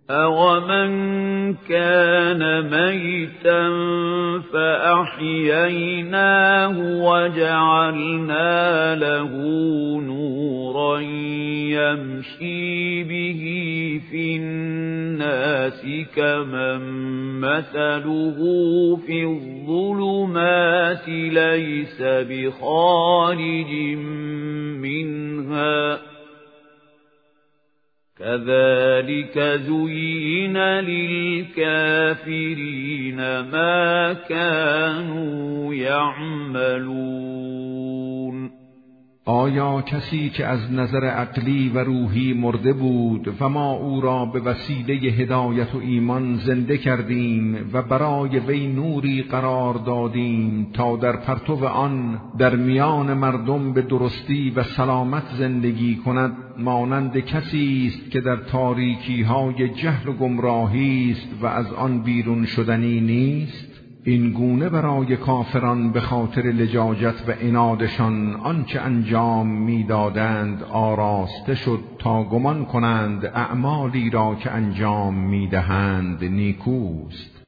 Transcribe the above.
أَوَمَنْ كَانَ مَيْتًا فَأَحْيَيْنَاهُ وَجَعَلْنَا لَهُ نُورًا يَمْشِي بِهِ فِي النَّاسِ كَمَنْ مَثَلُهُ فِي الظُّلُمَاتِ لَيْسَ بِخَارِجٍ مِنْهَا كَذَلِكَ زُيِّنَ لِلْكَافِرِينَ مَا كَانُوا يَعْمَلُونَ. آیا کسی که از نظر عقلی و روحی مرده بود و ما او را به وسیله هدایت و ایمان زنده کردیم و برای وی نوری قرار دادیم تا در پرتو آن در میان مردم به درستی و سلامت زندگی کند، مانند کسی است که در تاریکی های جهل و گمراهی است و از آن بیرون شدنی نیست؟ این گونه برای کافران به خاطر لجاجت و عنادشان آنچه انجام میدادند آراسته شد تا گمان کنند اعمالی را که انجام میدهند نیکوست.